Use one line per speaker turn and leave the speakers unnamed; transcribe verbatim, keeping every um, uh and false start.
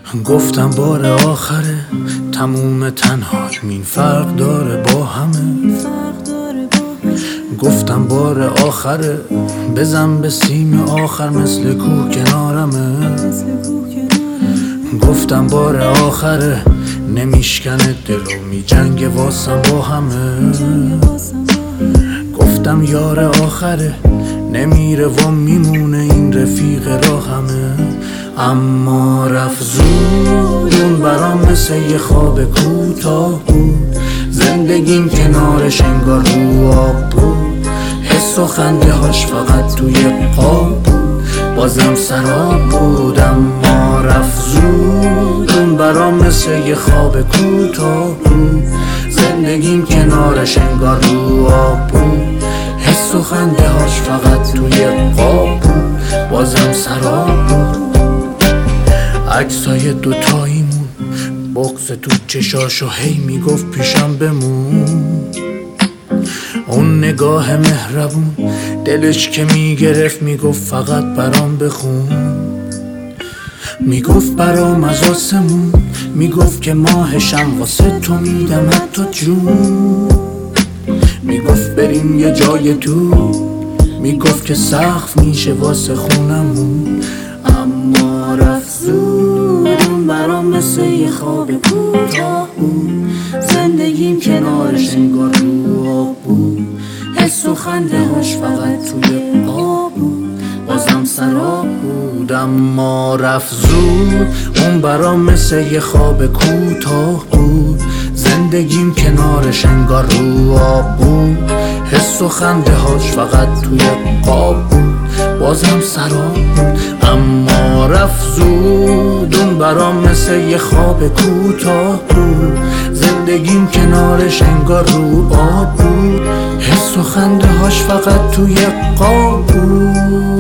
گفتم بار آخره تموم تنهاییم این فرق داره با همه. گفتم بار آخره بزن به سیم آخر مثل کوه کنارمه. گفتم بار آخره نمیشکنه دلو می جنگ واسم با همه. گفتم یار آخره نمیره و میمونه این رفیق راهمه. اما رفت زود اون برام مثل یه خواب کوتاه بود. زندگیم کنارش انگار رو آب بود. حس و خنده هاش فقط توی قاب بود. بازم سراب بود. اما رفت زود اون برام مثل یه خواب کوتاه بود. زندگیم کنارش انگار رو آب بود. حس و خنده هاش فقط توی قاب بود. بازم سراب بود. عکسای دوتاییمون بغض تو چشاشو هی میگفت پیشم بمون. اون نگاه مهربون دلش که میگرفت میگفت فقط برام بخون. میگفت برام از آسمون میگفت که ماهشم واسه تو میدم حتی جون. میگفت بریم یه جای دور میگفت که سقف میشه واسه خونمون. اما رفت زود اون برام مثل یه خواب کوتاه بود. زندگیم کنارش انگار رو آب بود. حس و خنده هاش فقط توی قاب بود. بازم سراب بود. اما رفت زود اون برام مثل یه خواب کوتاه بود. زندگیم کنارش انگار رو آب بود. حس و خنده هاش فقط توی قاب بود. بازم سراب بود. اما رفت زود اون برام مثل یه خواب کوتاه بود. زندگیم کنارش انگار رو آب بود. حس و خنده هاش فقط توی قاب بود.